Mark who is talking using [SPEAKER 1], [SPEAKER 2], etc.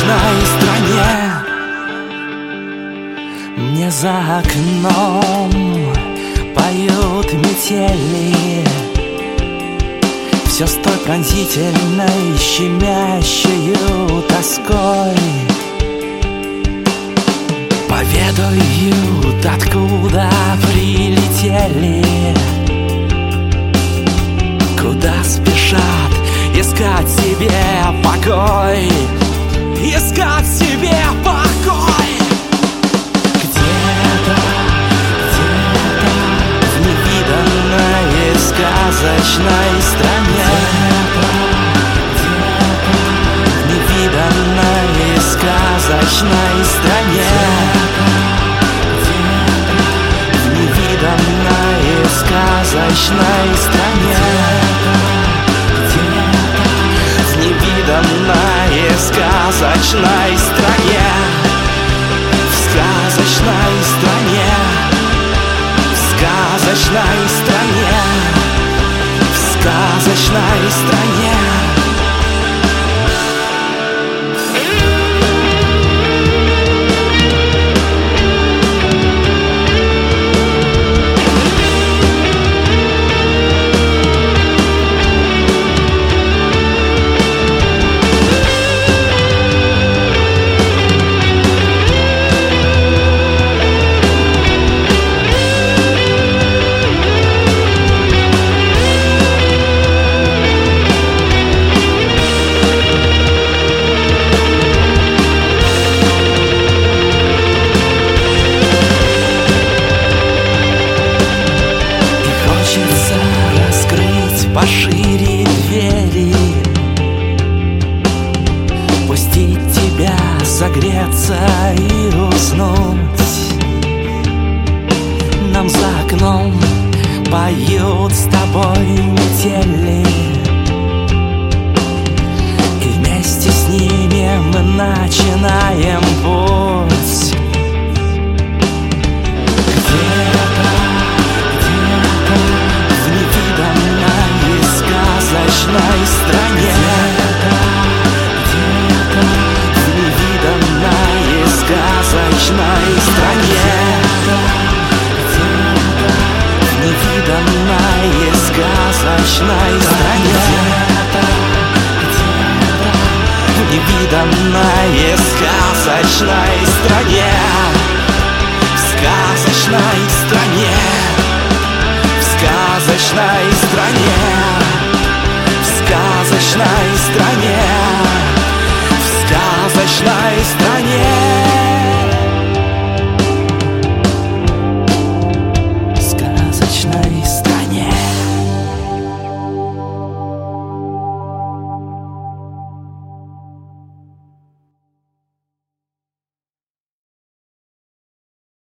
[SPEAKER 1] сказочной стране. Мне за окном поют метели, все с той пронзительной, щемящею тоской. Поведают, откуда прилетели, куда спешат искать себе покой, искать себе покой. Где-то в невиданной сказочной стране, в невиданной сказочной стране, в невиданной сказочной стране, в невиданной сказочной стране, в сказочной стране, в сказочной стране, в сказочной стране. Пошире двери, пустить тебя согреться и уснуть. Нам за окном поют с тобой метели, и вместе с ними мы начинаем путь. В стране, в невиданной сказочной стране, в невиданной сказочной стране, в невиданной сказочной стране, в сказочной стране, в сказочной стране, в сказочной стране.